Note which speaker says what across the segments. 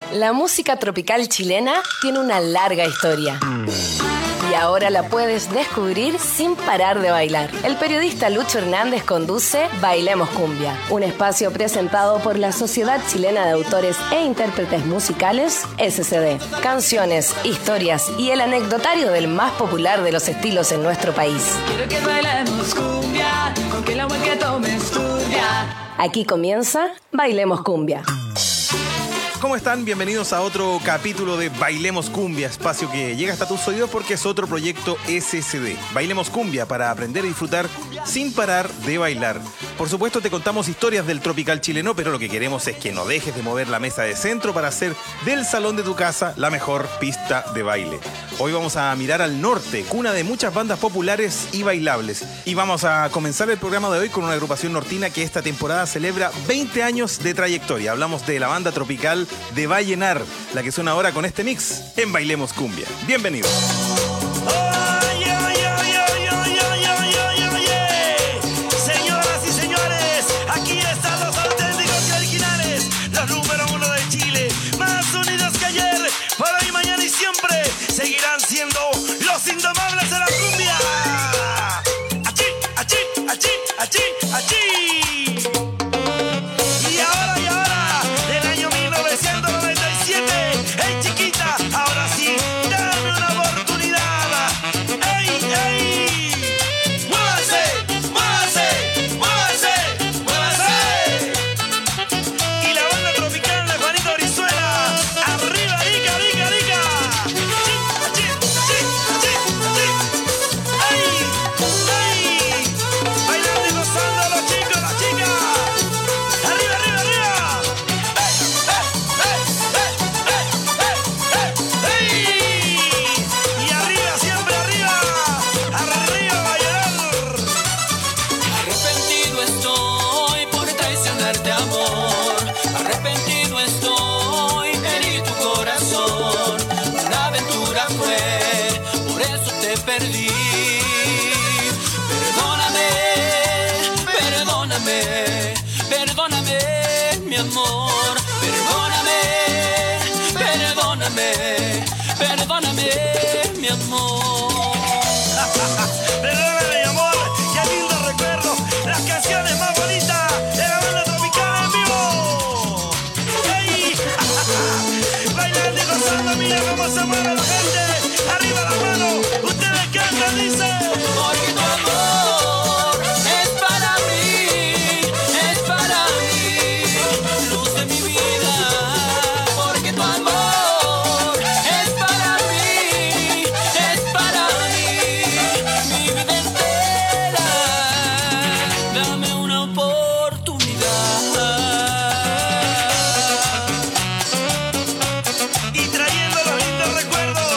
Speaker 1: La música tropical chilena tiene una larga historia. Y ahora la puedes descubrir sin parar de bailar. El periodista Lucho Hernández conduce Bailemos Cumbia, un espacio presentado por la Sociedad Chilena de Autores e Intérpretes Musicales, SCD. Canciones, historias y el anecdotario del más popular de los estilos en nuestro país.
Speaker 2: Quiero que bailemos cumbia, aunque el agua que tomes turbia.
Speaker 1: Aquí comienza Bailemos Cumbia.
Speaker 3: ¿Cómo están? Bienvenidos a otro capítulo de Bailemos Cumbia, espacio que llega hasta tus oídos porque es otro proyecto SCD. Bailemos Cumbia para aprender y disfrutar sin parar de bailar. Por supuesto te contamos historias del tropical chileno, pero lo que queremos es que no dejes de mover la mesa de centro para hacer del salón de tu casa la mejor pista de baile. Hoy vamos a mirar al norte, cuna de muchas bandas populares y bailables. Y vamos a comenzar el programa de hoy con una agrupación nortina que esta temporada celebra 20 años de trayectoria. Hablamos de la banda tropical de Vallenar, la que suena ahora con este mix en Bailemos Cumbia. Bienvenidos.
Speaker 4: Señoras y señores, aquí están los auténticos y originales, los número uno de Chile, más unidos que ayer, por hoy, mañana y siempre, seguirán siendo los indomables de la cumbia. Achí, achí, achí, achí, achí.
Speaker 2: Perdóname, mi amor, perdóname, mi amor.
Speaker 4: Perdóname, mi amor, qué lindo recuerdo, las canciones más bonitas de la banda tropical en vivo. ¡Hey! Bailando y gozando, mira cómo se mueve la gente. Arriba la mano, ustedes cantan, dice.
Speaker 2: Porque tu amor es para mí, luz de mi vida. Porque tu amor es para mí, mi vida entera. Dame una oportunidad.
Speaker 4: Y trayendo los lindos recuerdos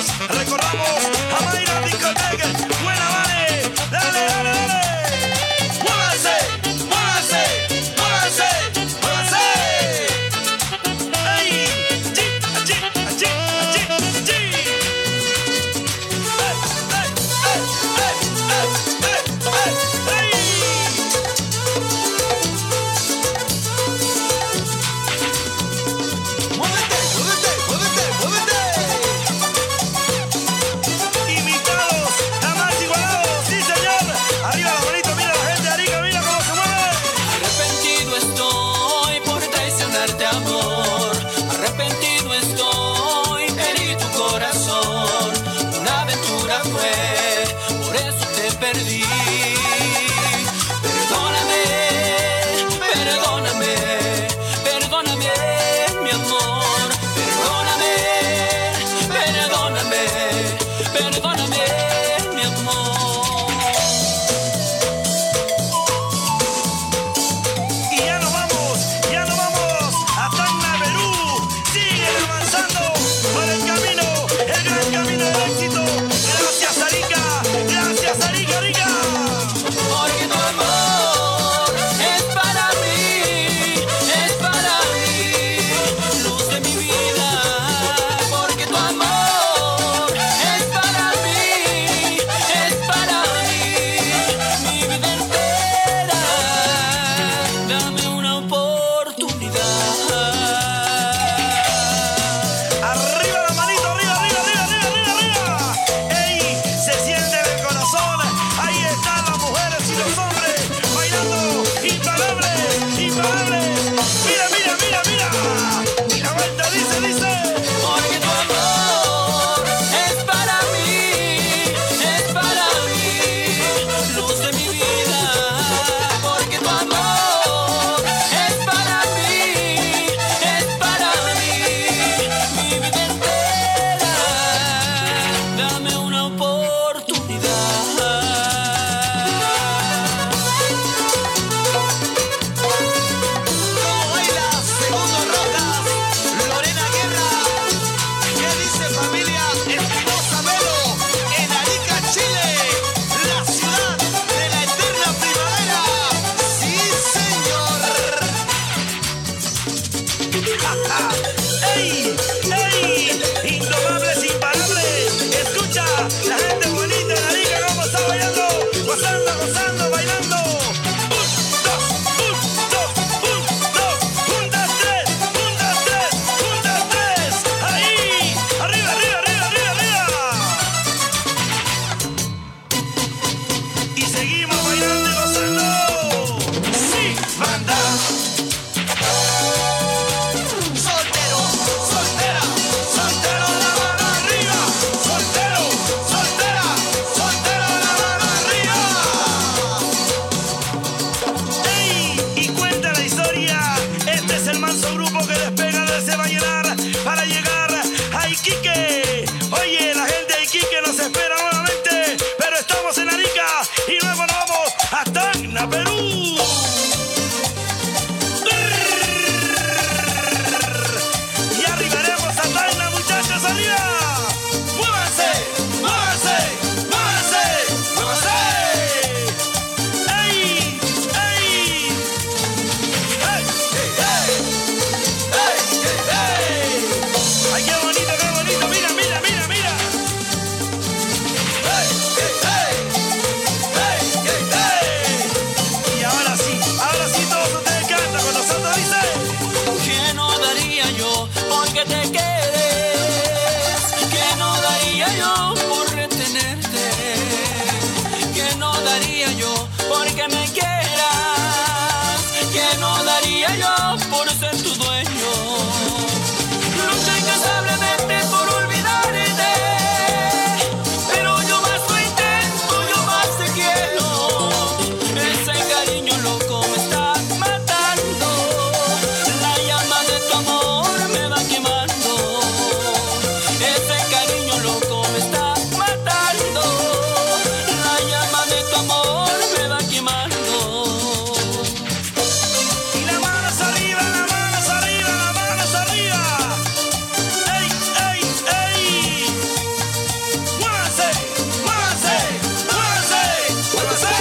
Speaker 2: te quedes, que no daría yo por retenerte, que no daría yo porque me quieras, que no daría yo por ser tu dueño. Lucho incansablemente por olvidarte, pero yo más lo intento, yo más te quiero. Ese cariño loco me está matando, la llama de tu amor me va quemando. Ese cariño loco me está matando, la llama de tu amor me va quemando.
Speaker 4: Y las manos arriba, las manos arriba, las manos arriba. ¡Ey, ey, ey! ¡Muévanse, muévanse, muévanse, muévanse!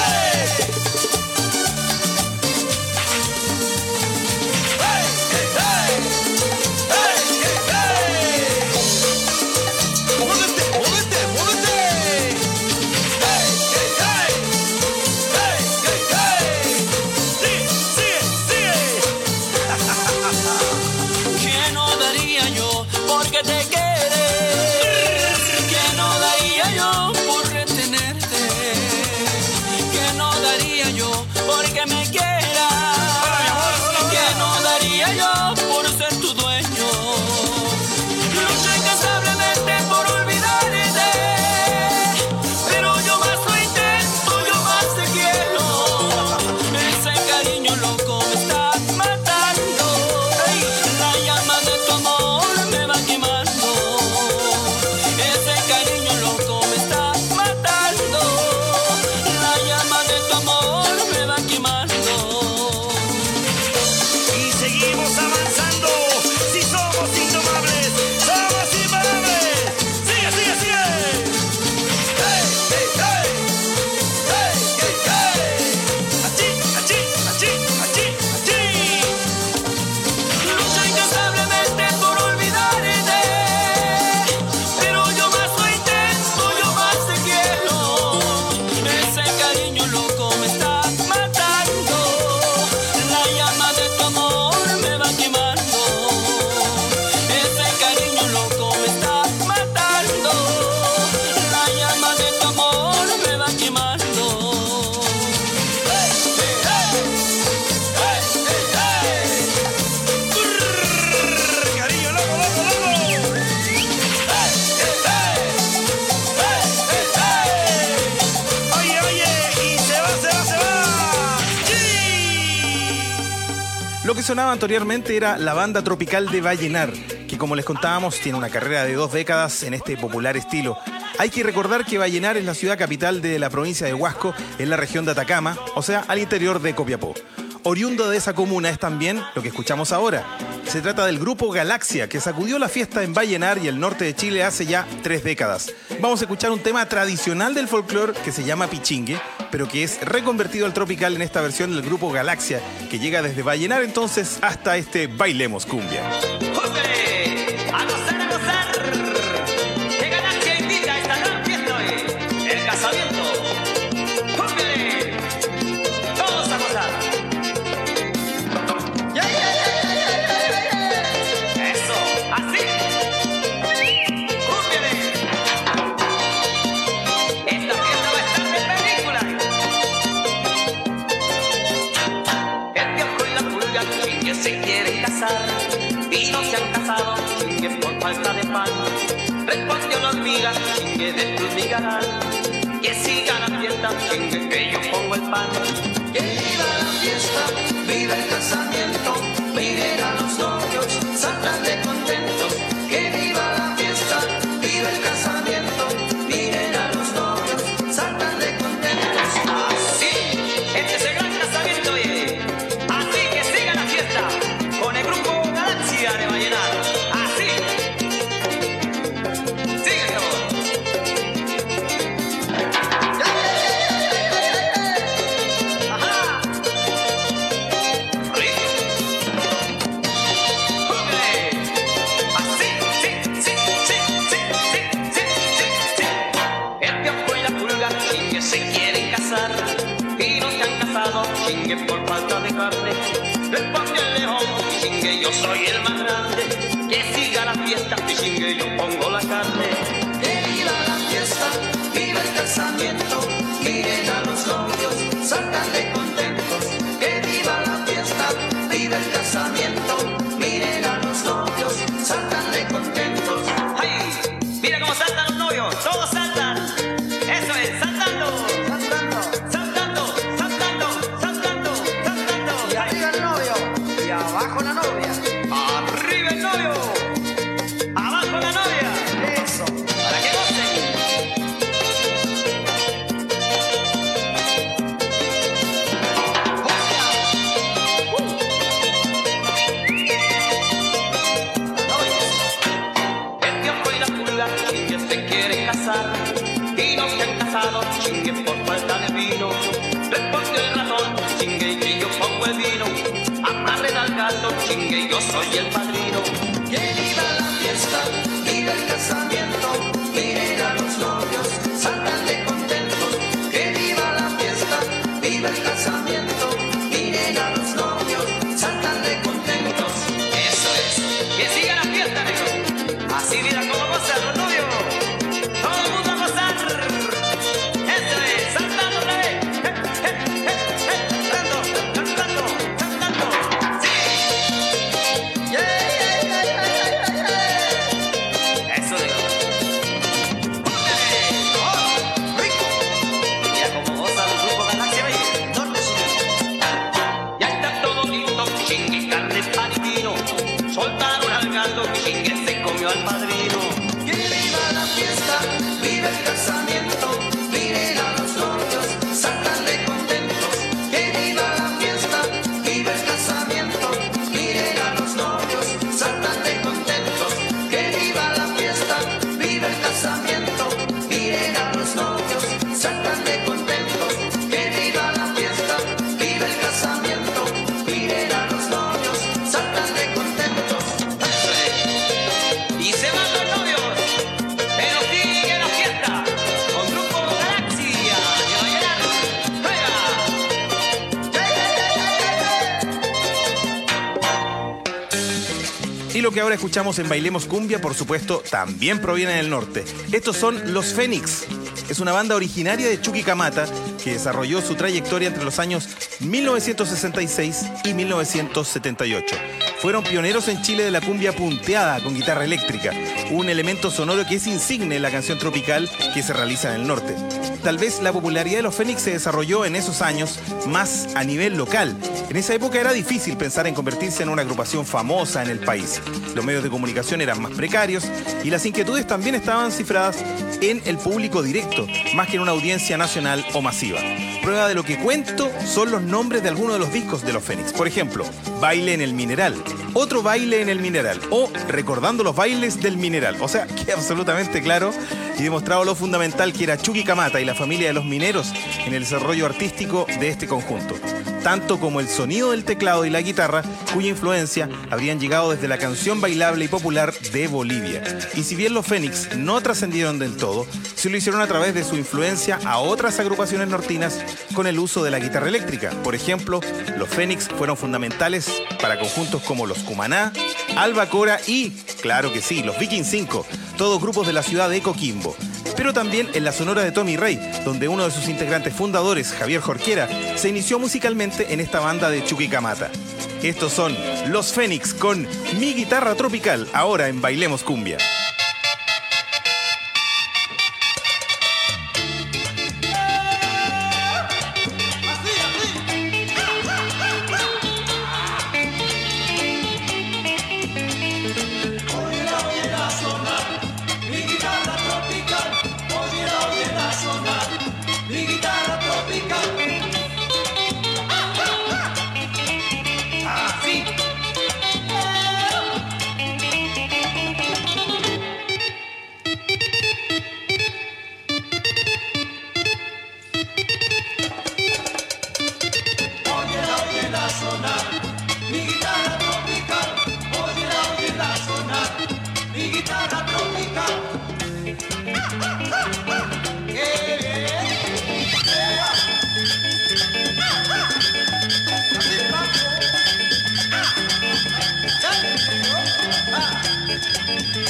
Speaker 4: ¡Ey, ey, ey! ¡Ey, ey, ey! ¡Muévete, muévete, muévete! ¡Ey, ey, ey! ¡Ey, ey, ey! ¡Sigue, sigue, sigue!
Speaker 2: Que no daría yo porque te quedes, que no daría yo por retenerte, que no daría yo porque me quieras, que no daría yo por ser tu dueño. Lucho incansablemente por olvidarte, pero yo más lo intento, yo más te quiero. Ese cariño loco me está matando, la llama de tu amor me va quemando. Ese cariño loco me está matando, la llama de tu amor me va quemando.
Speaker 4: Y seguimos avanzando. Si somos indomables, somos imparables. Sigue, sigue, sigue. ¡Hey, hey, hey! ¡Hey, hey, hey! ¡Achí, achí, achí, achí, achí!
Speaker 2: Lucho incansablemente por olvidarte, pero yo más lo intento, yo más te quiero. Ese cariño loco me está matando, la llama de tu amor me va quemando. Ese cariño loco me está matando, la llama de tu amor me va quemando.
Speaker 4: ¡Hey, hey, hey! ¡Hey, hey, hey! ¡Brrr! ¡Cariño loco, loco, loco! ¡Hey, hey, hey! ¡Hey, hey, hey! Oye, oye, y se va, se va, se va. ¡Sí!
Speaker 3: Lo que sonaba anteriormente era la banda tropical de Vallenar, que como les contábamos tiene una carrera de 2 décadas en este popular estilo. Hay que recordar que Vallenar es la ciudad capital de la provincia de Huasco, en la región de Atacama, o sea, al interior de Copiapó. Oriundo de esa comuna es también lo que escuchamos ahora. Se trata del grupo Galaxia, que sacudió la fiesta en Vallenar y el norte de Chile hace ya 3 décadas. Vamos a escuchar un tema tradicional del folclore que se llama Pichingue, pero que es reconvertido al tropical en esta versión del grupo Galaxia, que llega desde Vallenar entonces hasta este Bailemos Cumbia.
Speaker 5: ¡Júpere! ¡A gozar, a gozar! ¡Que Galaxia invita a esta gran fiesta hoy! ¡El casamiento! ¡Júpere! ¡Todos a gozar! ¡Ya, ya, ya, ya, ya, ya, ya! ¡Eso! ¡Así! ¡Júpere! Esta fiesta va a estar de película. El piojo y la pulga que se quieren casar y no se han casado, chingue por falta de pan. Respondió la hormiga, chingue de tu migaral. Que siga la fiesta, chingue que yo pongo el pan. Que viva la fiesta, viva el casamiento. Miren a los novios, saltan de contentos. Que viva la fiesta, viva el casamiento. Miren a los novios, saltan de contentos. Así, este es el gran casamiento, oye. Así que siga la fiesta con el grupo Galaxia de Vallenar. Así. Síguelo. Ajá. Rico. Júpere. Así, sí, sí, sí, sí, sí, sí, sí, sí. El piojo y la pulga chingue se quieren casar y no se han casado, chingue por falta de carne. Responde el león, chingue yo soy el más grande. Que siga la fiesta. fiesta, chingue, yo pongo la carne.
Speaker 2: Que viva la fiesta, viva el casamiento, miren a los novios, saltan de contentos. Que viva la fiesta, viva el casamiento, miren a los novios, saltan de contentos.
Speaker 5: ¡Ay! Mira cómo saltan los novios, todos saltan. Eso es, saltando. Saltando, saltando, saltando, saltando.
Speaker 2: Y arriba el novio, y abajo la novia.
Speaker 5: Arriba el novio, abajo la novia.
Speaker 2: Eso.
Speaker 5: Para que gocen. El tiempo y la pulga, chingue, se quieren casar y no se han casado, chingue, por falta de vino. Respondió el ratón, chingue, que yo pongo el vino. Amarren al gato, chingue, yo soy el padrino.
Speaker 2: Que viva la fiesta, viva el casamiento, miren a los novios, saltan de contentos. Que viva la fiesta, viva el casamiento, miren a los novios, saltan de contentos.
Speaker 5: Eso es, que siga la fiesta, negro. Así mira cómo gozan los novios. Todo el mundo a gozar. Eso es, saltando otra vez. Saltando, saltando, saltando. Sí. Eso, negro. ¡Póngale! ¡Oh, rico! Mira cómo goza el grupo Galaxia Bay. Ya está todo listo, chingue, carne, pan y vino. Soltaron al gato, chingue, se comió al padrino.
Speaker 2: Que viva la fiesta, viva el casamiento, miren a los novios, saltan de contentos. Que viva la fiesta, viva el casamiento, miren a los novios, saltan de contentos. Que viva la fiesta, viva el casamiento, miren a los novios, saltan de contentos. Que viva la fiesta, viva el casamiento, miren a los novios, saltan de contentos.
Speaker 5: Y se van los novios, pero sigue la fiesta con Grupo Galaxia de Vallenar. ¡Juega!
Speaker 3: Y lo que ahora escuchamos en Bailemos Cumbia, por supuesto, también proviene del norte. Estos son Los Fénix. Es una banda originaria de Chuquicamata que desarrolló su trayectoria entre los años 1966 y 1978. Fueron pioneros en Chile de la cumbia punteada con guitarra eléctrica, un elemento sonoro que es insigne en la canción tropical que se realiza en el norte. Tal vez la popularidad de los Fénix se desarrolló en esos años más a nivel local. En esa época era difícil pensar en convertirse en una agrupación famosa en el país. Los medios de comunicación eran más precarios y las inquietudes también estaban cifradas en el público directo, más que en una audiencia nacional o masiva. Prueba de lo que cuento son los nombres de algunos de los discos de los Fénix. Por ejemplo, Baile en el Mineral, Otro Baile en el Mineral o Recordando los Bailes del Mineral. O sea, queda absolutamente claro y demostrado lo fundamental que era Chuquicamata y la familia de los mineros en el desarrollo artístico de este conjunto, tanto como el sonido del teclado y la guitarra, cuya influencia habrían llegado desde la canción bailable y popular de Bolivia. Y si bien los Fénix no trascendieron del todo, sí lo hicieron a través de su influencia a otras agrupaciones nortinas con el uso de la guitarra eléctrica. Por ejemplo, los Fénix fueron fundamentales para conjuntos como los Cumaná, Albacora y, claro que sí, los Viking 5, todos grupos de la ciudad de Coquimbo. Pero también en la Sonora de Tommy Rey, donde uno de sus integrantes fundadores, Javier Jorquera, se inició musicalmente en esta banda de Chuquicamata. Estos son Los Fénix con Mi Guitarra Tropical, ahora en Bailemos Cumbia.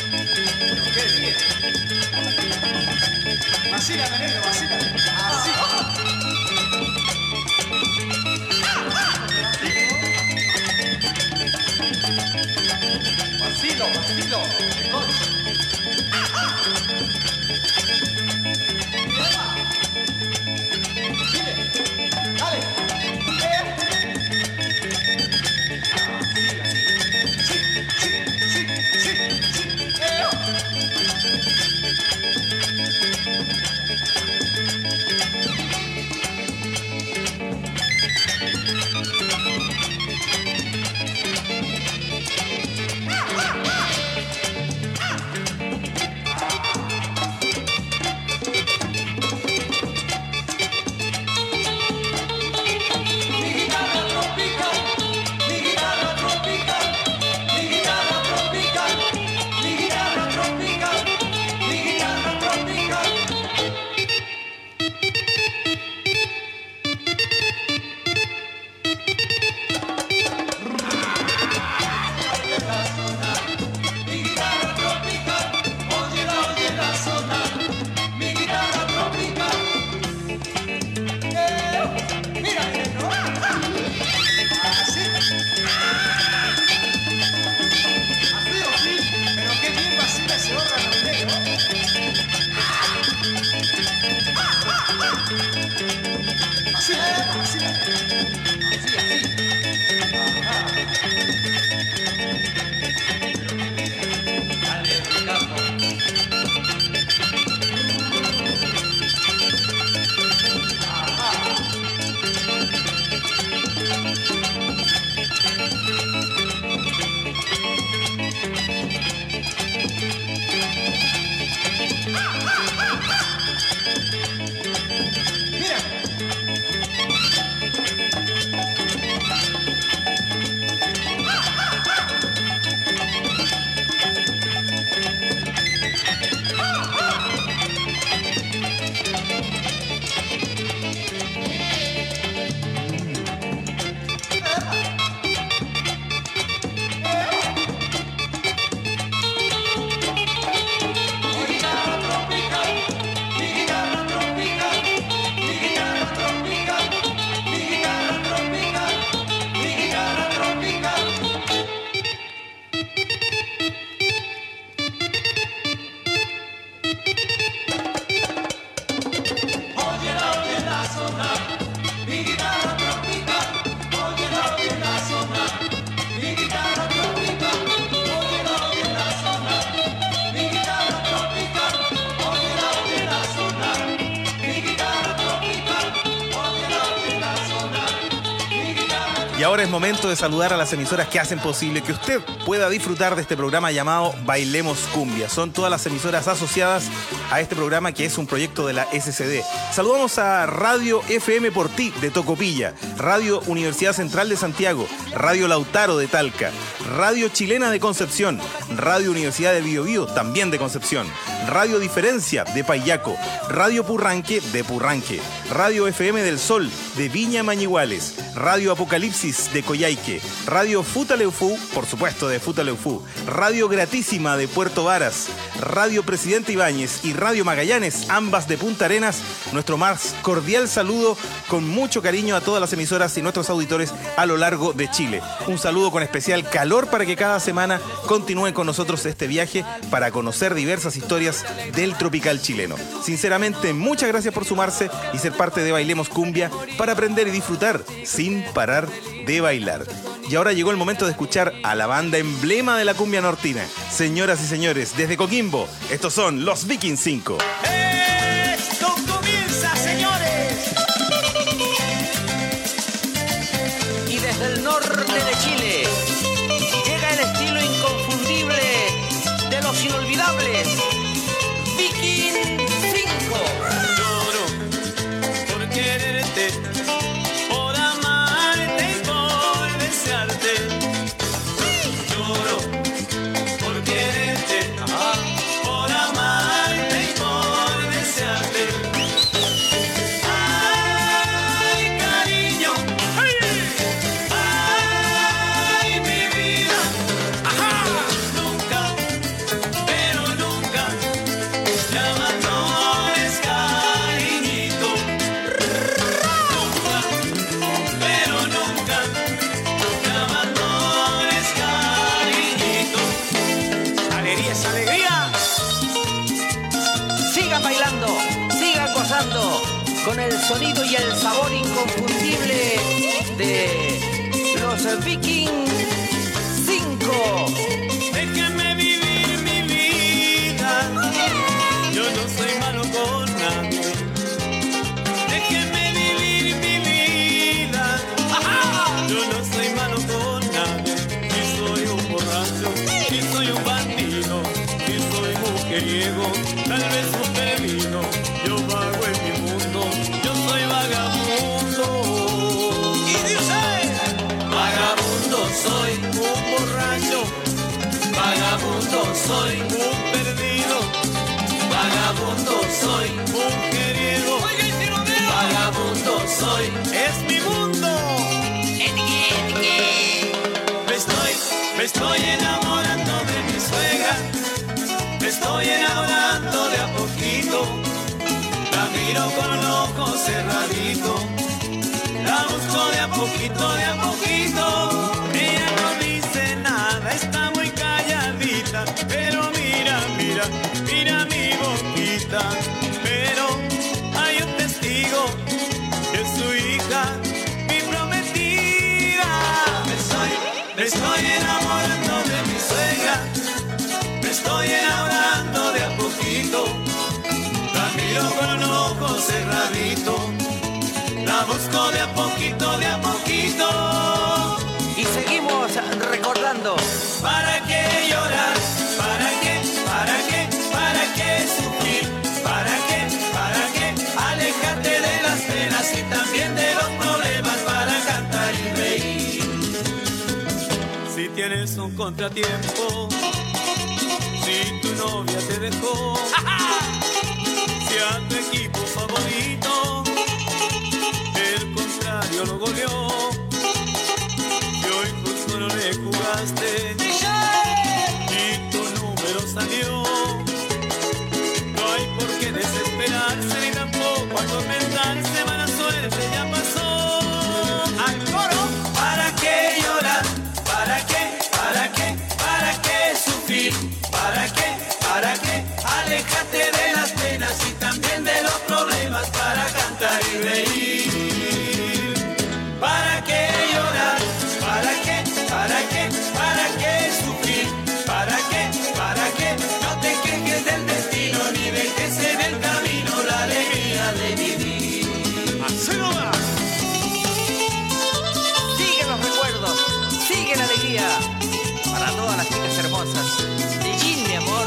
Speaker 6: Qué bien. Vacila, negro, vacila. Así. Vacilo, vacilo. Mejor. Dale.
Speaker 3: Y ahora es momento de saludar a las emisoras que hacen posible que usted pueda disfrutar de este programa llamado Bailemos Cumbia. Son todas las emisoras asociadas a este programa, que es un proyecto de la SCD. Saludamos a Radio FM por Ti de Tocopilla, Radio Universidad Central de Santiago, Radio Lautaro de Talca, Radio Chilena de Concepción, Radio Universidad de Biobío, también de Concepción, Radio Diferencia de Payaco, Radio Purranque de Purranque, Radio FM del Sol de Viña Mañiguales, Radio Apocalipsis de Coyhaique, Radio Futaleufú, por supuesto de Futaleufú, Radio Gratísima de Puerto Varas, Radio Presidente Ibáñez y Radio Magallanes, ambas de Punta Arenas. Nuestro más cordial saludo con mucho cariño a todas las emisoras y nuestros auditores a lo largo de Chile. Un saludo con especial calor para que cada semana continúen con nosotros este viaje para conocer diversas historias del tropical chileno. Sinceramente, muchas gracias por sumarse y ser parte de Bailemos Cumbia para aprender y disfrutar sin parar de bailar. Y ahora llegó el momento de escuchar a la banda emblema de la cumbia nortina. Señoras y señores, desde Coquimbo, estos son los Viking 5.
Speaker 4: ¡Esto comienza, señores!
Speaker 5: Y desde el norte de Chile llega el estilo inconfundible de los inolvidables Viking 5.
Speaker 2: Lloro por quererte, por amarte y por desearte. Lloro por quererte, por amarte y por desearte. Ay, cariño, ay, mi vida, nunca
Speaker 7: con el sonido y el sabor inconfundible de los Viking 5.
Speaker 2: Déjenme vivir mi vida, yo no soy malo con nadie. Déjenme vivir mi vida, yo no soy malo con nadie. Si soy un borracho, si soy un bandido, si soy mujeriego, tal vez un perdido, yo vago en mi mundo, yo soy vagabundo. Y dice, vagabundo soy, un borracho, vagabundo soy, un perdido, vagabundo soy, mujeriego, vagabundo soy, es mi mundo. Me estoy enamorando de mi suegra, me estoy enamorando de a poquito, la miro con los ojos cerraditos, la busco de a poquito, de a poquito. Ella no dice nada, está muy calladita, pero mira, mira, mira mi boquita. Pero hay un testigo, que es su hija, mi prometida. Me estoy enamorando de mi suegra, me estoy enamorando de a poquito, la miro con los ojos cerraditos, la busco de a poquito, de a poquito.
Speaker 7: Y seguimos recordando.
Speaker 2: ¿Para qué llorar? ¿Para qué? ¿Para qué? ¿Para qué sufrir? ¿Para qué? ¿Para qué? Aléjate de las penas y también de los problemas para cantar y reír. Si tienes un contratiempo, si tu novia te dejó, si a tu equipo favorito el contrario lo goleó, y hoy justo no le jugaste y tu número salió, no hay por qué desesperarse ni tampoco atormentarse, mala suerte ya pasó. Al coro, ¿para qué llorar? ¿Para qué? ¿Para qué? ¿Para qué sufrir? ¿Para qué? ¿Para qué? Aléjate de las penas y también de los problemas para cantar y reír. ¿Para qué llorar? ¿Para qué? ¿Para qué? ¿Para qué sufrir? ¿Para qué? ¿Para qué? No te quejes del destino ni dejes en el camino la alegría de vivir. ¡Así no va!
Speaker 7: Sigue los recuerdos, sigue la alegría para todas las chicas hermosas de Gin, mi amor.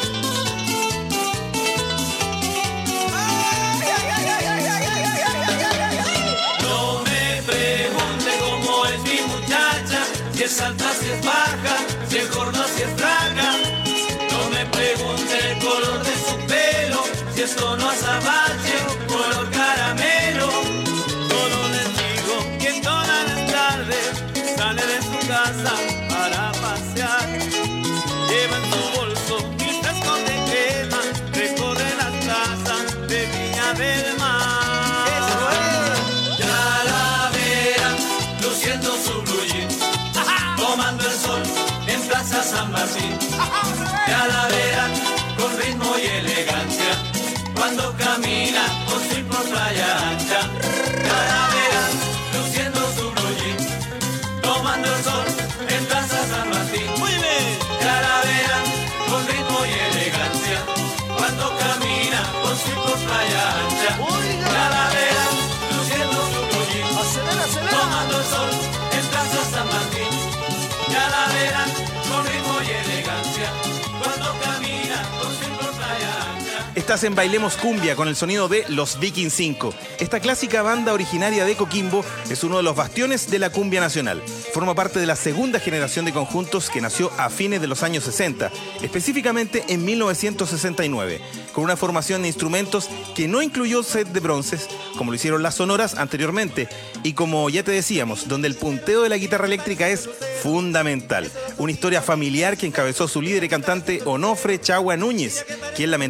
Speaker 2: No me pregunte cómo es mi muchacha, si es alta, si es baja, si es gorda, si es flaca. No me pregunte el color de su pelo, si es tono azabache o color caramelo. Solo les digo que todas las tardes sale de su casa para pasear. Lleva en su bolso mil frascos de crema, recorre las plazas de Viña del Mar. Ya la verán luciendo su blue jeans, tomando el sol en Plaza San Martín. Ya la verán con ritmo y elegancia, cuando camina con su por playa ancha. Ya la verán luciendo su blue jeans, tomando el sol en Plaza San Martín. Muy bien. Ya la verán con ritmo y elegancia, cuando camina con su por playa ancha. Ya la verán luciendo su blue jeans, tomando el sol en Plaza San Martín. Ya la verán con ritmo y elegancia, cuando camina con su por playa ancha.
Speaker 3: Estás en Bailemos Cumbia con el sonido de Los Viking 5. Esta clásica banda originaria de Coquimbo es uno de los bastiones de la cumbia nacional. Forma parte de la segunda generación de conjuntos que nació a fines de los años 60, específicamente en 1969, con una formación de instrumentos que no incluyó set de bronces, como lo hicieron las sonoras anteriormente, y como ya te decíamos, donde el punteo de la guitarra eléctrica es fundamental. Una historia familiar que encabezó su líder y cantante Onofre Chagua Núñez, quien lamentablemente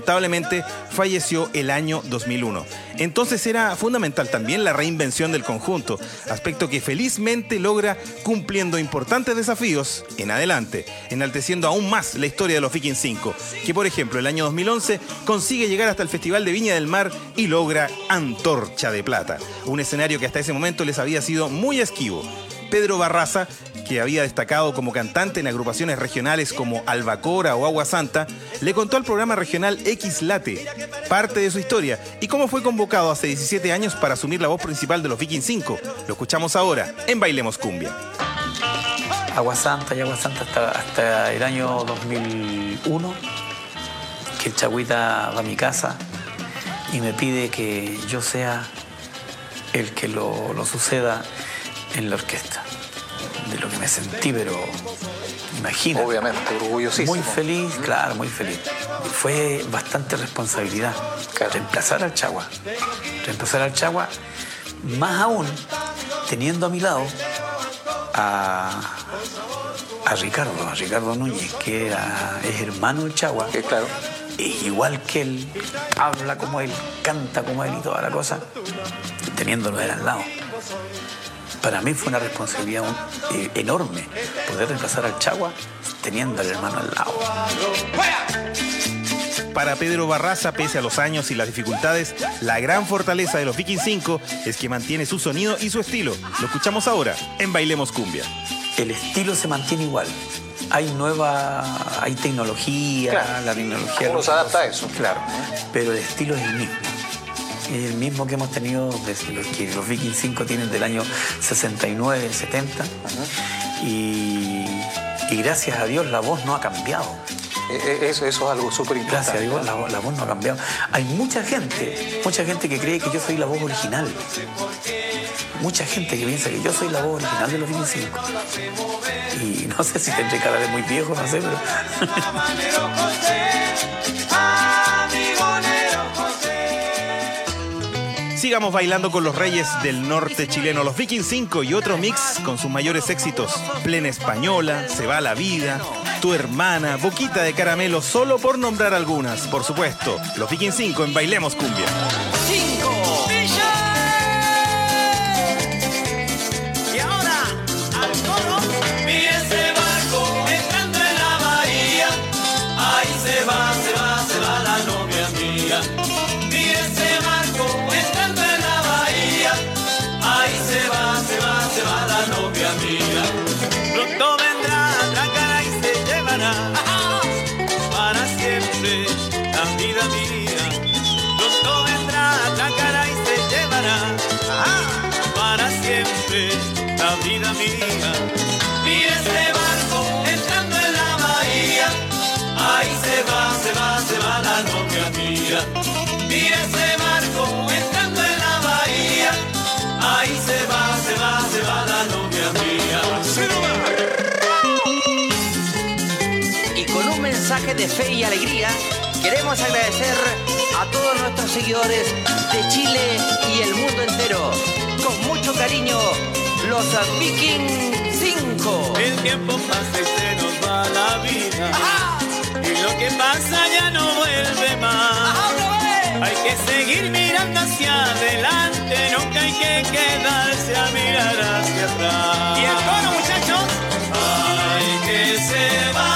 Speaker 3: lamentablemente falleció el año 2001. Entonces era fundamental también la reinvención del conjunto, aspecto que felizmente logra cumpliendo importantes desafíos en adelante, enalteciendo aún más la historia de los Vikings 5, que por ejemplo el año 2011 consigue llegar hasta el Festival de Viña del Mar y logra Antorcha de Plata, un escenario que hasta ese momento les había sido muy esquivo. Pedro Barraza, que había destacado como cantante en agrupaciones regionales como Albacora o Agua Santa, le contó al programa regional X Late parte de su historia y cómo fue convocado hace 17 años para asumir la voz principal de los Vikings 5. Lo escuchamos ahora en Bailemos Cumbia.
Speaker 8: Agua Santa hasta el año 2001, que el Chagüita va a mi casa y me pide que yo sea el que lo suceda en la orquesta. De lo que me sentí, pero imagina.
Speaker 9: Obviamente, orgullosísimo.
Speaker 8: Muy feliz, claro, muy feliz. Fue bastante responsabilidad, claro, reemplazar al Chagua, más aún teniendo a mi lado a Ricardo Núñez, que es hermano del Chagua.
Speaker 9: Claro.
Speaker 8: Es igual que él, habla como él, canta como él y toda la cosa, teniéndolo él al lado. Para mí fue una responsabilidad enorme poder reemplazar al Chagua teniendo al hermano al lado.
Speaker 3: Para Pedro Barraza, pese a los años y las dificultades, la gran fortaleza de los Vikings 5 es que mantiene su sonido y su estilo. Lo escuchamos ahora en Bailemos Cumbia.
Speaker 8: El estilo se mantiene igual. Hay tecnología, claro, la tecnología...
Speaker 9: Uno se adapta a eso.
Speaker 8: Claro, pero el estilo es el mismo. Es el mismo que hemos tenido desde que los Vikings 5 tienen del año 69, 70. Y gracias a Dios la voz no ha cambiado.
Speaker 9: Eso es algo súper importante.
Speaker 8: Gracias a Dios la voz no ha cambiado. Hay mucha gente que cree que yo soy la voz original. Mucha gente que piensa que yo soy la voz original de los Vikings 5. Y no sé si tendré cara de muy viejo, no sé, pero...
Speaker 3: Sigamos bailando con los reyes del norte chileno, los Vikings 5 y otro mix con sus mayores éxitos. Plena Española, Se va la vida, Tu hermana, Boquita de caramelo, solo por nombrar algunas. Por supuesto, los Vikings 5 en Bailemos Cumbia.
Speaker 2: 5. Y ahora, al coro. Mire ese barco entrando en la bahía. Ahí se va la novia mía. Mire ese barco entrando en la bahía. Ahí se va la novia mía. Pronto vendrá, atracará y se llevará para siempre la vida mía. Pronto vendrá, atracará y se llevará para siempre la vida mía. Mira este barco entrando en la bahía. Ahí se va la novia mía. Mira ese barco entrando en la bahía. Ahí se va la novia mía.
Speaker 7: Y con un mensaje de fe y alegría, queremos agradecer a todos nuestros seguidores de Chile y el mundo entero. Con mucho cariño, los Vikings 5.
Speaker 2: El tiempo pasa y se nos va la vida. Y lo que pasa ya no vuelve más. Hay que seguir mirando hacia adelante, nunca hay que quedarse a mirar hacia atrás. Y el coro, muchachos. Ay, que se va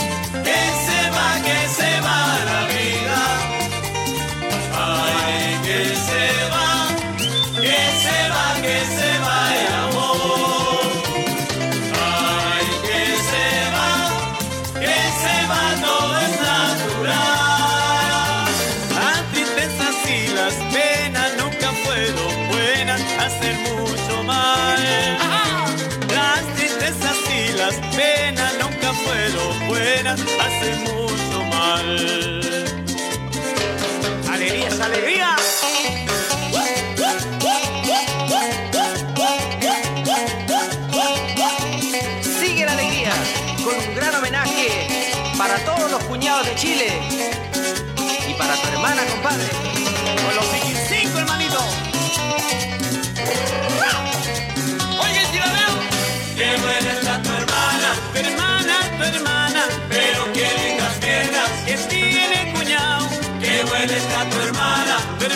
Speaker 2: la vida. Ay, que se va el amor. Ay, que se va, todo es natural. Las tristezas y las penas nunca fueron buenas, hacen mucho mal. Las tristezas y las penas nunca fueron buenas, hacen mucho mal. ¡Alegrías, alegría!
Speaker 7: Sigue la alegría con un gran homenaje para todos los cuñados de Chile y para tu hermana, compadre.
Speaker 2: Con los Vikings 5, hermanito. Oye, si la veo. Qué buena está tu hermana, pero qué lindas piernas que tiene cuñado. Qué buena buena está tu hermana,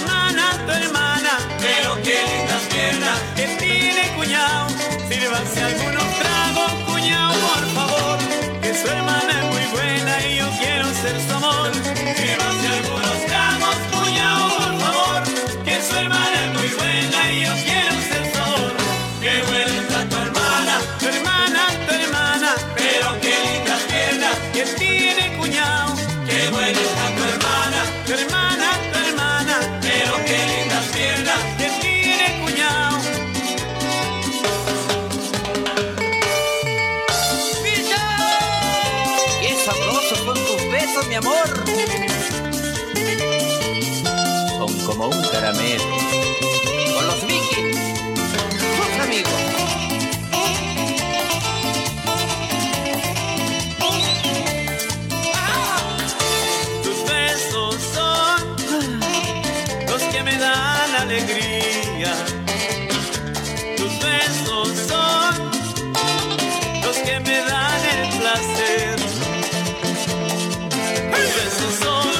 Speaker 2: pero qué lindas piernas que tiene cuñado. Sírvanse algunos tragos, cuñado, por favor, que su hermana es muy buena y yo quiero ser su amor. Sírvanse algunos tragos, cuñado, por favor, que su hermana es muy buena y yo quiero ser su amor. Qué buena está tu hermana, pero qué lindas piernas que tiene cuñado. Qué buena está tu hermana, pero qué lindas piernas que tiene cuñado.
Speaker 7: ¡Qué sabrosos son tus besos, mi amor! Son como un caramelo. Con los Vicky, tus amigos.
Speaker 2: Tus besos son los que me dan alegría. Tus besos son los que me dan el placer. Tus besos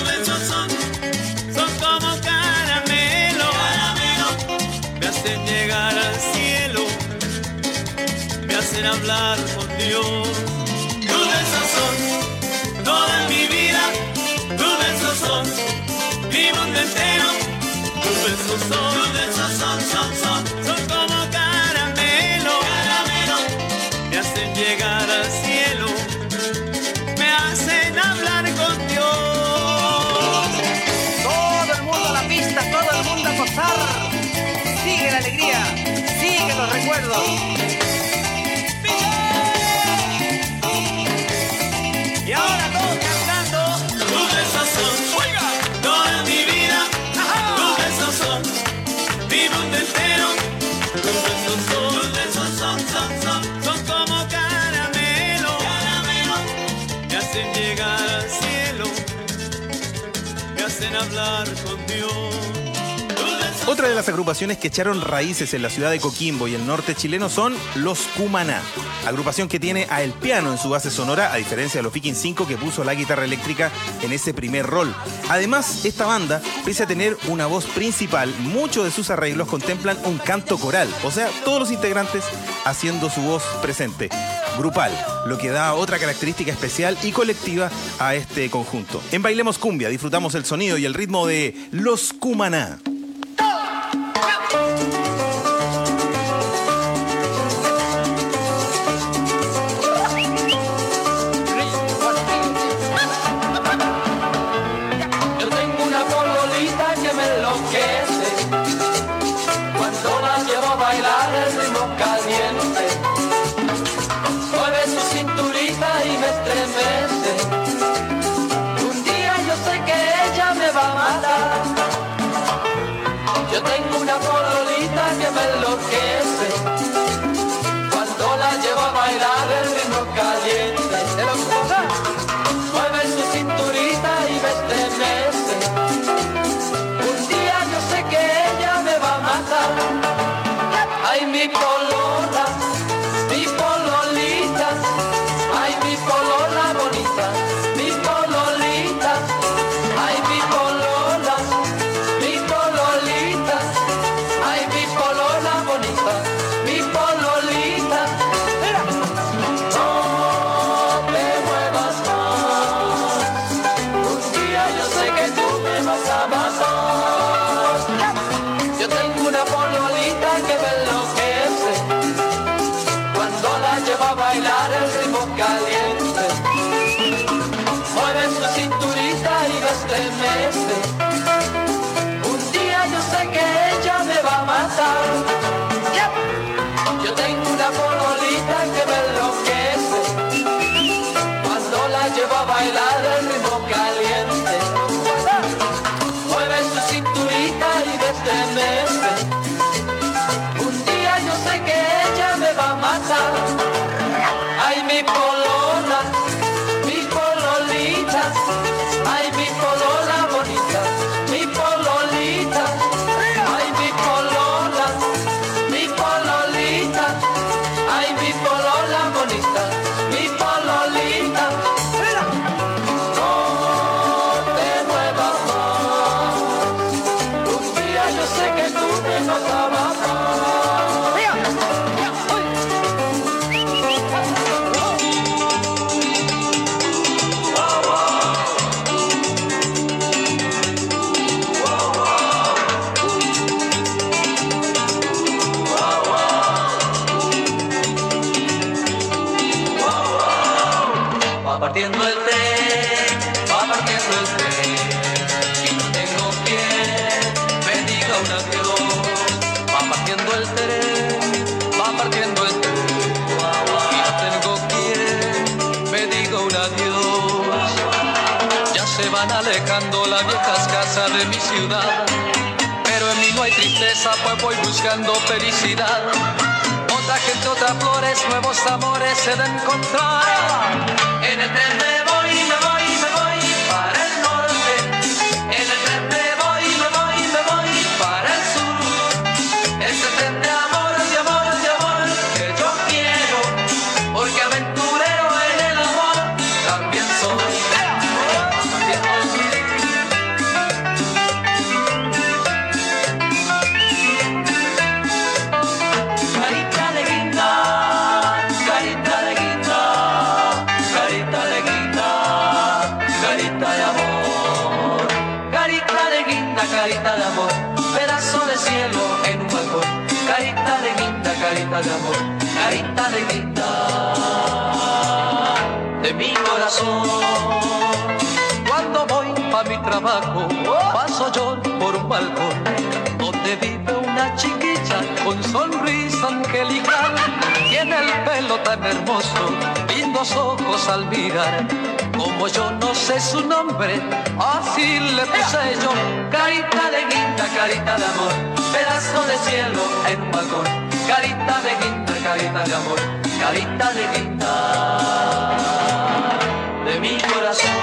Speaker 2: son como caramelo. Me hacen llegar al cielo, me hacen hablar con Dios. Tus besos son toda mi vida, tus besos son mi mundo entero. Tus besos son como caramelo. Me hacen llegar al cielo, me hacen hablar con Dios.
Speaker 7: Todo el mundo a la pista, todo el mundo a gozar. Sigue la alegría, sigue los recuerdos.
Speaker 2: Y ahora todos cantando. Tus besos son toda mi vida. Tus besos son mi mundo entero. Tus besos son como caramelo. Me hacen llegar al cielo, me hacen hablar con Dios.
Speaker 3: Otra de las agrupaciones que echaron raíces en la ciudad de Coquimbo y el norte chileno son los Cumaná, agrupación que tiene a el piano en su base sonora, a diferencia de los Viking 5 que puso la guitarra eléctrica en ese primer rol. Además, esta banda, pese a tener una voz principal, muchos de sus arreglos contemplan un canto coral, o sea, todos los integrantes haciendo su voz presente, grupal, lo que da otra característica especial y colectiva a este conjunto. En Bailemos Cumbia disfrutamos el sonido y el ritmo de los Cumaná.
Speaker 2: Yo tengo una pololita que me enloquece cuando la llevo a bailar el ritmo caliente. Mueve su cinturita y me estremece. Un día yo sé que ella me va a matar. Yo tengo una pololita que me enloquece cuando la llevo a bailar el ritmo caliente. Mueve su cinturita y me estremece. Un día yo sé que ella me va a matar. Ay, mi polola, mi pololita. Ay, mi polola bonita, mi pololita. Ay, mi polola, mi pololita. Ay, mi polola bonita, mi pololita. No te muevas más. Un día yo sé que tú me vas a matar. Yo tengo una pololita que me enloquece cuando la llevo a bailar el ritmo caliente. Mueve su cinturita y me estremece. Un día yo sé que ella me va a matar. Yo tengo una pololita que me enloquece cuando la llevo a bailar el ritmo caliente. Mueve su cinturita y me estremece. Un día yo sé que ella me va a matar. Ay, mi polola, mi pololita. Ay, mi polola bonita, mi pololita.
Speaker 10: alejando las viejas casas de mi ciudad. Pero en mí no hay tristeza, pues voy buscando felicidad. Otra gente, otras flores, nuevos amores se de encontrar. En el tren me voy, me voy, me voy para el norte. En el tren me voy, me voy, me voy para el sur. Ese tren de amor, de amor, de amor que yo quiero, porque aventurero en el amor también soy. Carita de guinda, carita de guinda, carita de guinda, carita de amor. Carita de guinda, carita de amor, pedazo de cielo en un balcón. Carita de guinda, carita de amor, carita de guinda de mi corazón. Cuando voy pa' mi trabajo, paso yo por un balcón donde vive una chiquilla con sonrisa angelical. Tiene el pelo tan hermoso, lindos ojos al mirar. Como yo no sé su nombre, así le puse yo. Carita de guinda, carita de amor, pedazo de cielo en un balcón. Carita de guinda, carita de amor, carita de guinda de mi corazón.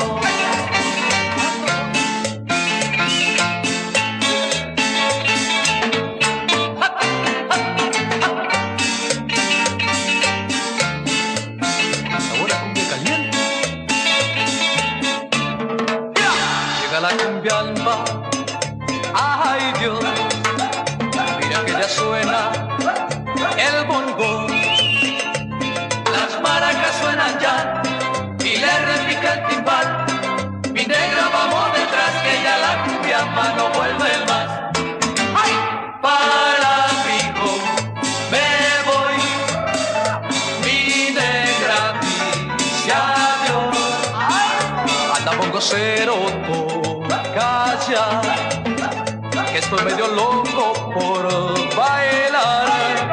Speaker 10: La cumbia alba, ay Dios, mira que ya suena el bongo, las maracas suenan ya y le repica el timbal. Mi negra vamos detrás que ya la cumbia no vuelve más. Ay, para Vigo me voy, mi negra dice adiós. Anda bongocero, calla, que estoy medio loco por bailar.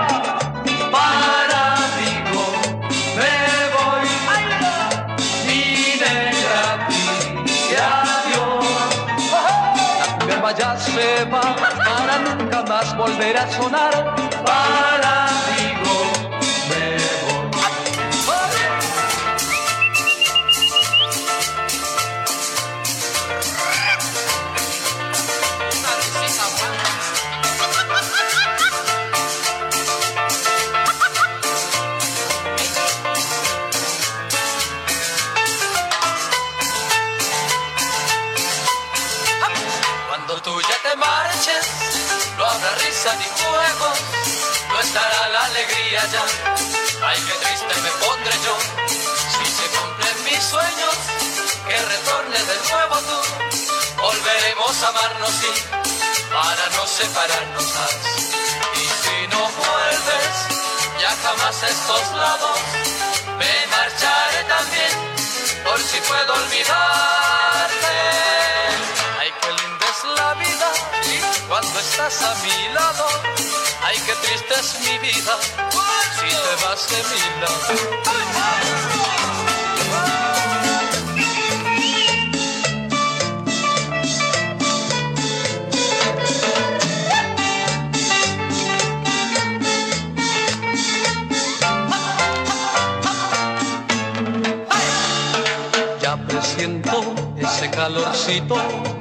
Speaker 10: Para Vigo me voy, mi negra dice adiós. La cumbia ya se va para nunca más volver a sonar. Para Vigo me voy. No habrá risa ni juego, no estará la alegría ya. Ay, qué triste me pondré yo si se cumplen mis sueños, que retorne de nuevo tú. Volveremos a amarnos, sí, para no separarnos más. Y si no vuelves ya jamás a estos lados, me marcharé también por si puedo olvidarte. Ay, qué linda es la vida cuando estás a mi lado. Ay, qué triste es mi vida si te vas de mi lado. Ya presiento ese calorcito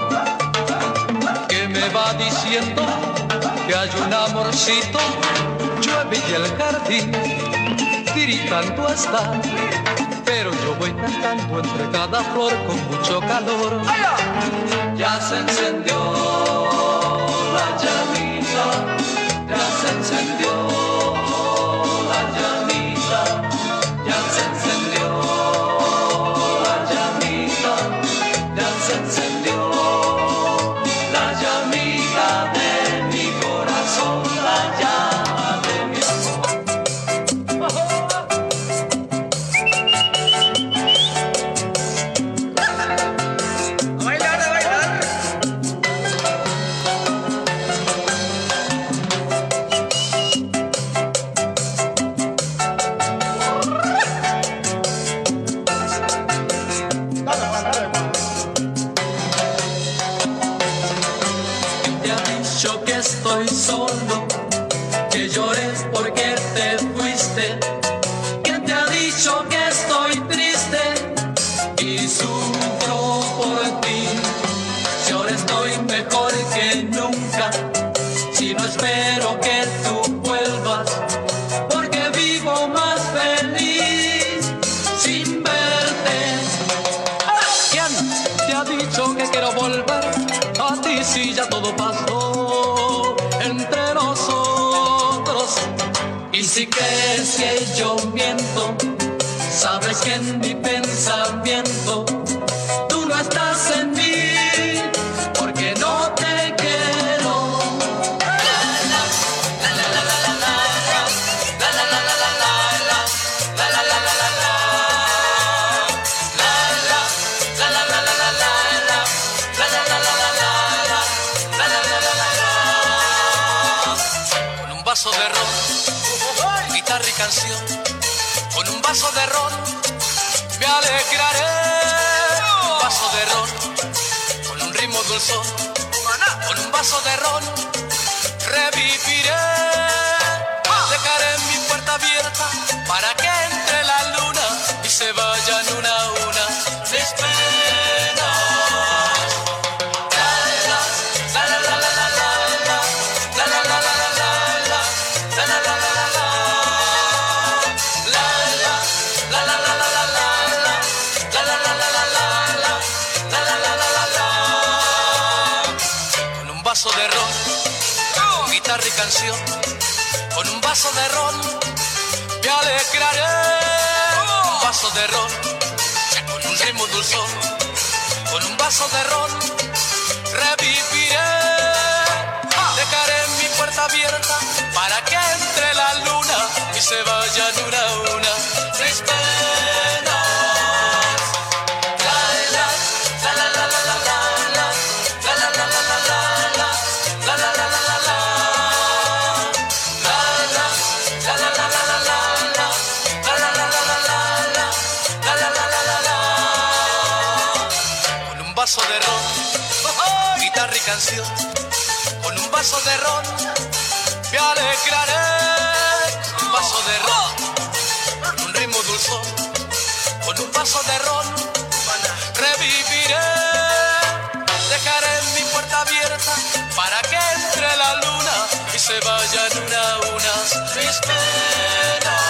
Speaker 10: que me va diciendo que hay un amorcito. Llueve y el jardín tiritando está, pero yo voy cantando entre cada flor con mucho calor. Ya se encendió la llamita, ya se encendió la llamita, ya se encendió la llamita, ya se encendió.
Speaker 6: ¡Bailar!
Speaker 10: solo, que llores porque te fuiste. ¿Quién te ha dicho que estoy triste y sufro por ti? Si ahora estoy mejor que nunca, si no espero que tú vuelvas, porque vivo más feliz sin verte. ¿Quién te ha dicho que quiero volver a ti si ya todo pasó entre nosotros? Y si crees que yo miento, sabes que en mi pensamiento tú no estás en mí, porque no te quiero. Con un vaso de ron, guitarra y canción, con un vaso de ron me alegraré. Un vaso de ron, con un ritmo dulzón, con un vaso de ron reviviré. Dejaré mi puerta abierta para que entre la luna y se vayan una a una mis penas. Con un vaso de ron, con guitarra y canción, con un vaso de ron me alegraré. Un vaso de ron, con un ritmo dulzón, con un vaso de ron reviviré. Dejaré mi puerta abierta para que entre la luna y se vayan una a una mis penas. Con un vaso de ron, guitarra y canción, con un vaso de ron me alegraré. Un vaso de ron, con un ritmo dulzón, con un vaso de ron reviviré. Dejaré mi puerta abierta para que entre la luna y se vayan una a una mis penas.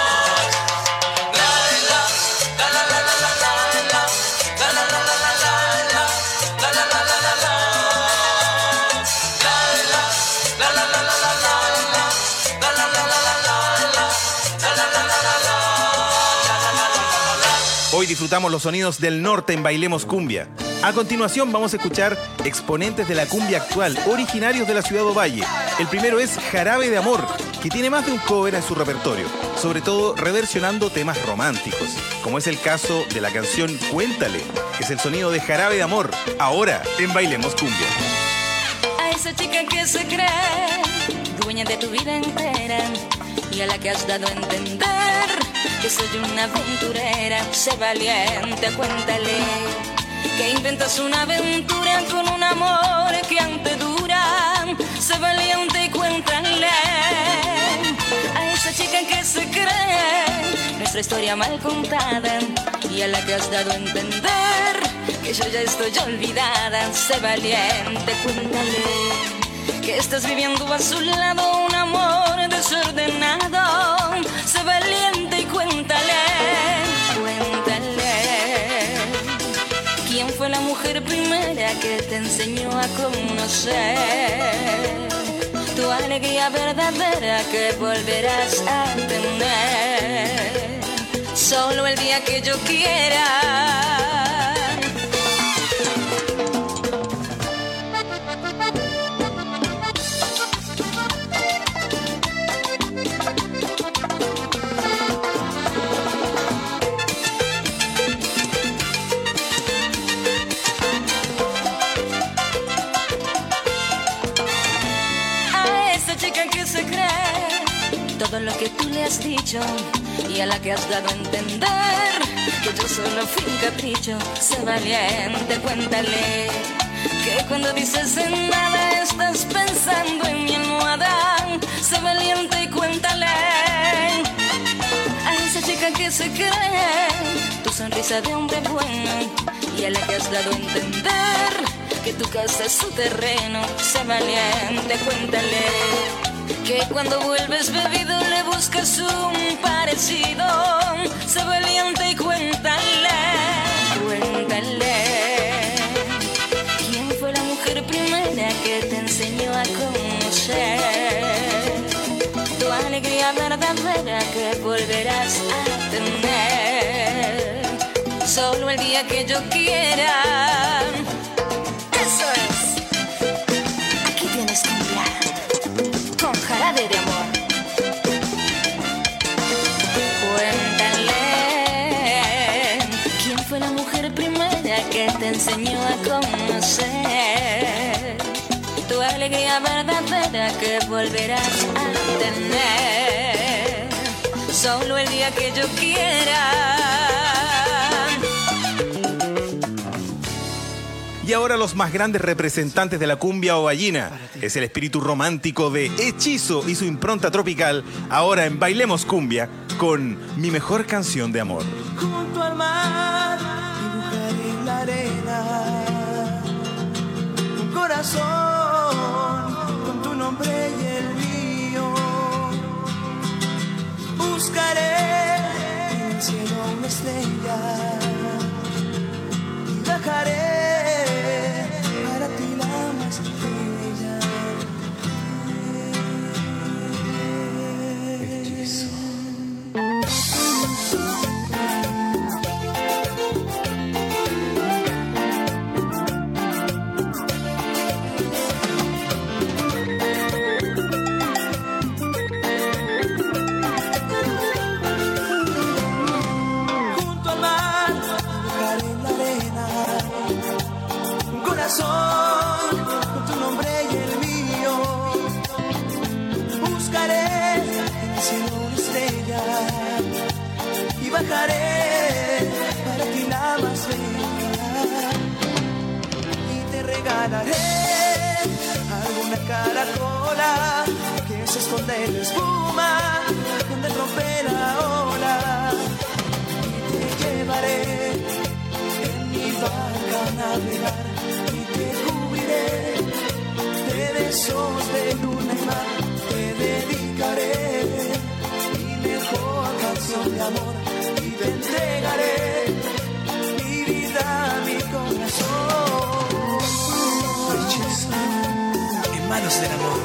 Speaker 3: Hoy disfrutamos los sonidos del norte en Bailemos Cumbia. A continuación vamos a escuchar exponentes de la cumbia actual, originarios de la ciudad de Ovalle. El primero es Jarabe de Amor, que tiene más de un cover en su repertorio, sobre todo reversionando temas románticos, como es el caso de la canción Cuéntale, que es el sonido de Jarabe de Amor, ahora en Bailemos Cumbia.
Speaker 11: A esa chica que se cree dueña de tu vida entera y a la que has dado a entender que soy una aventurera, sé valiente, cuéntale que inventas una aventura con un amor que antes dura, sé valiente y cuéntale a esa chica que se cree nuestra historia mal contada y a la que has dado a entender que yo ya estoy olvidada, sé valiente, cuéntale que estás viviendo a su lado un amor desordenado, sé valiente y cuéntale, cuéntale quién fue la mujer primera que te enseñó a conocer tu alegría verdadera que volverás a tener solo el día que yo quiera. Todo lo que tú le has dicho y a la que has dado a entender que yo solo fui un capricho, sé valiente, cuéntale que cuando dices en nada estás pensando en mi almohada. Sé valiente y cuéntale a esa chica que se cree tu sonrisa de hombre bueno y a la que has dado a entender que tu casa es su terreno. Sé valiente, cuéntale que cuando vuelves bebido le buscas un parecido. Sé valiente y cuéntale, cuéntale quién fue la mujer primera que te enseñó a conocer tu alegría verdadera que volverás a tener solo el día que yo quiera. Eso es. Aquí tienes cumbia con jarabe de amor. Cuéntale quién fue la mujer primera que te enseñó a conocer tu alegría verdadera que volverás a tener solo el día que yo quiera.
Speaker 3: Y ahora los más grandes representantes de la cumbia ovallina. Es el espíritu romántico de Hechizo y su impronta tropical, ahora en Bailemos Cumbia, con Mi Mejor Canción de Amor.
Speaker 2: Junto al mar, dibujaré en la arena un corazón con tu nombre y el mío. Buscaré en el cielo una estrella y bajaré para ti la más bella. Hechizo. Con tu nombre y el mío, buscaré en el cielo una estrella y bajaré para ti la más bella y te regalaré alguna caracola que se esconde en la espuma donde rompe la ola y te llevaré en mi barca a navegar. De besos de luna y mar te dedicaré mi mejor canción de amor y te entregaré mi vida, mi corazón. Hechizo en manos del amor.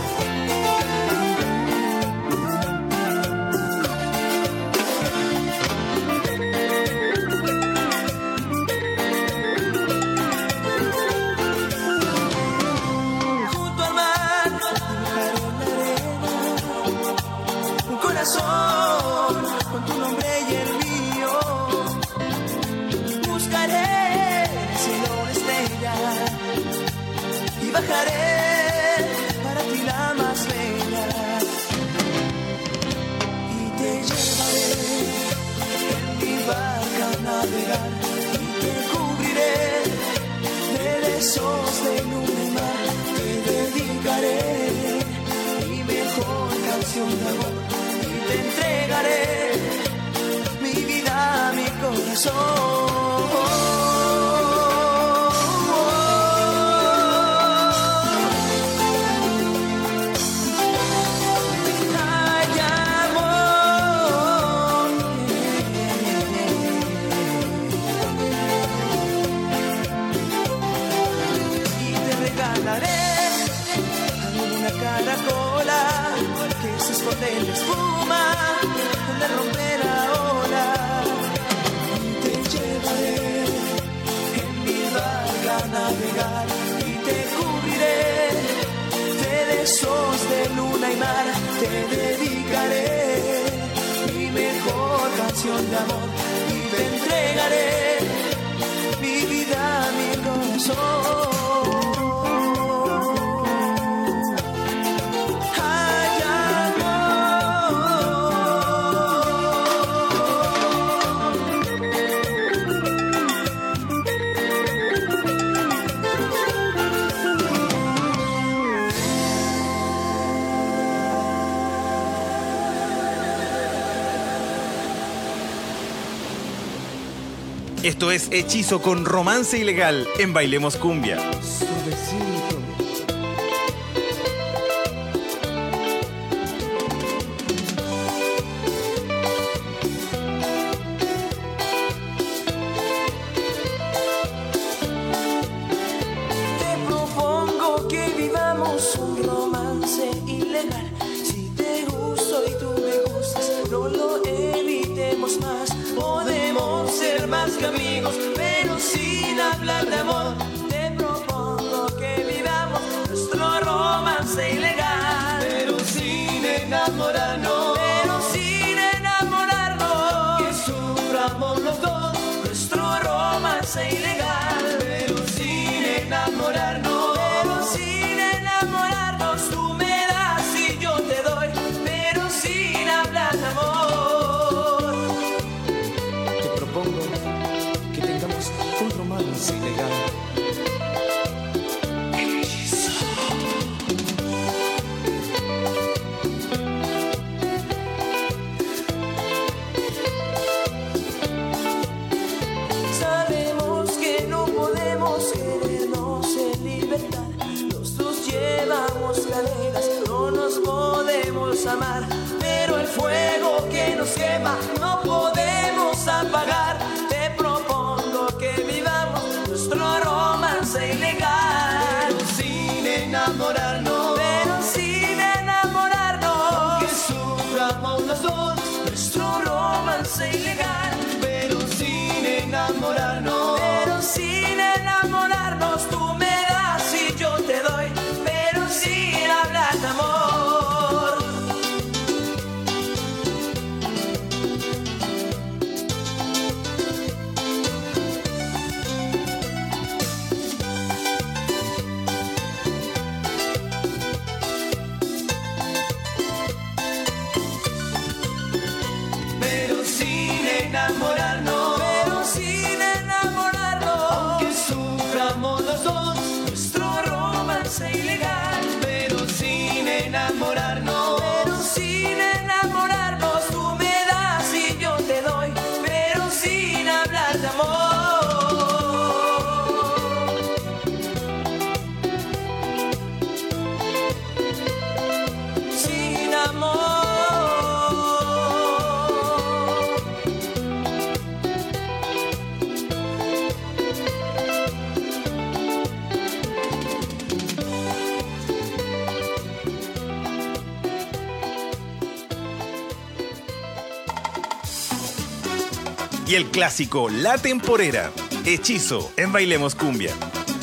Speaker 2: Con tu nombre y el mío, buscaré en el cielo una estrella y bajaré para ti la más bella y te llevaré en mi barca a navegar y te cubriré de besos de luna y mar, te dedicaré mi mejor canción de amor. Te entregaré mi vida, mi corazón. Ay, amor. Y te regalaré alguna caracola que se esconde en la espuma donde rompe la ola y te llevaré en mi barca a navegar y te cubriré de besos de luna y mar, te dedicaré mi mejor canción de amor y te entregaré mi vida, mi corazón.
Speaker 3: Esto es Hechizo con Romance Ilegal en Bailemos Cumbia.
Speaker 2: Te propongo que vivamos un romance ilegal. Si te gusto y tú me gustas, no lo evitemos más. Podemos ser más que amigos, pero sin hablar de amor. Te propongo que vivamos nuestro romance ilegal, pero sin enamorarnos. Pero sin enamorarnos. Que suframos los dos nuestro romance ilegal, pero sin enamorarnos. Pero sin enamorarnos. Tú me das y yo te doy, pero sin hablar de amor.
Speaker 12: Te propongo que tengamos un romance ilegal.
Speaker 2: Sabemos que no podemos querernos en libertad. Los dos llevamos cadenas, no nos podemos amar. Pero el fuego que nos quema no podemos apagar. Te propongo que vivamos nuestro romance ilegal, pero sin enamorarnos. Pero sin enamorarnos. Que suframos los dos nuestro romance ilegal, pero sin enamorarnos. Pero sin enamorarnos. Tú me das y yo te doy, pero sin hablar de amor. Pero sin enamorarnos. Pero sin enamorarnos. Aunque suframos los dos nuestro romance ilegal, pero sin enamorarnos. Pero sin enamorarnos. Tú me das y yo te doy, pero sin hablar de amor. Sin amor.
Speaker 3: Y el clásico La Temporera, Hechizo en Bailemos Cumbia.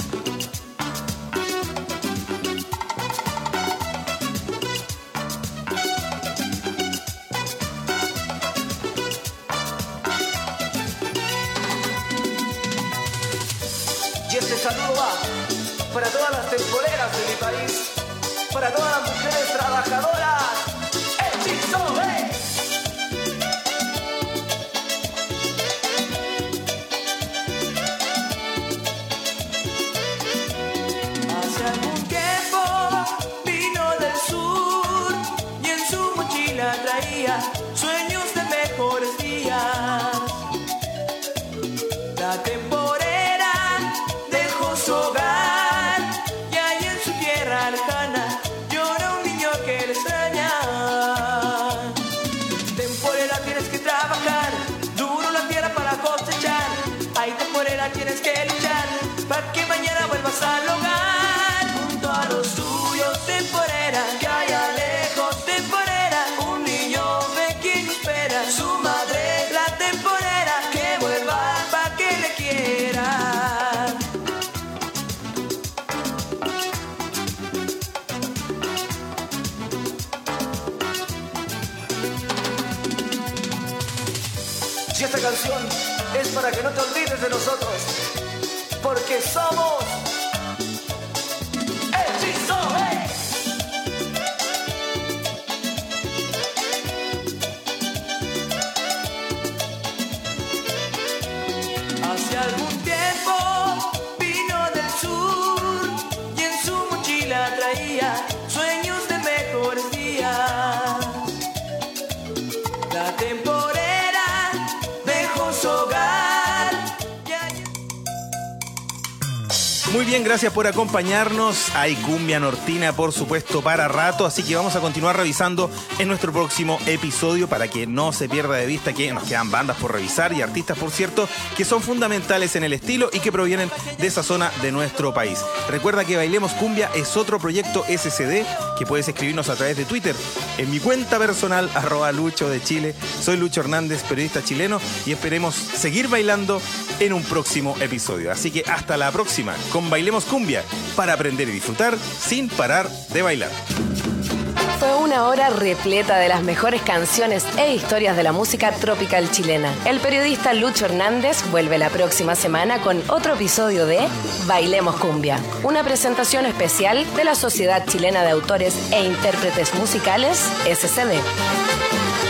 Speaker 2: Y este saludo va para todas las temporeras de mi país, para todas las mujeres trabajadoras. ¡Hechizo, Hace algún tiempo vino del sur y en su mochila traía sueños de mejores días. La temporera dejó su hogar y ahí en su tierra lejana llora un niño que le extraña. Temporera, tienes que trabajar duro la tierra para cosechar. Ay, temporera, tienes que luchar para que mañana vuelvas al hogar junto a los tuyos. Temporera, que allá lejos, temporera, un niño pequeño espera su madre. La temporera, que vuelva para que le quiera. Y esta canción es para que no te olvides de nosotros, porque somos Hechizo, Hace algún tiempo vino del sur y en su mochila traía sueños de mejores días. La temporera dejó su hogar
Speaker 3: Muy bien, gracias por acompañarnos. Hay cumbia nortina, por supuesto, para rato, así que vamos a continuar revisando en nuestro próximo episodio para que no se pierda de vista que nos quedan bandas por revisar y artistas, por cierto, que son fundamentales en el estilo y que provienen de esa zona de nuestro país. Recuerda que Bailemos Cumbia es otro proyecto SCD que puedes escribirnos a través de Twitter. En mi cuenta personal, @Lucho de Chile. Soy Lucho Hernández, periodista chileno, y esperemos seguir bailando en un próximo episodio. Así que hasta la próxima con Bailemos Cumbia, para aprender y disfrutar sin parar de bailar.
Speaker 1: Fue una hora repleta de las mejores canciones e historias de la música tropical chilena. El periodista Lucho Hernández vuelve la próxima semana con otro episodio de Bailemos Cumbia, una presentación especial de la Sociedad Chilena de Autores e Intérpretes Musicales, SCD.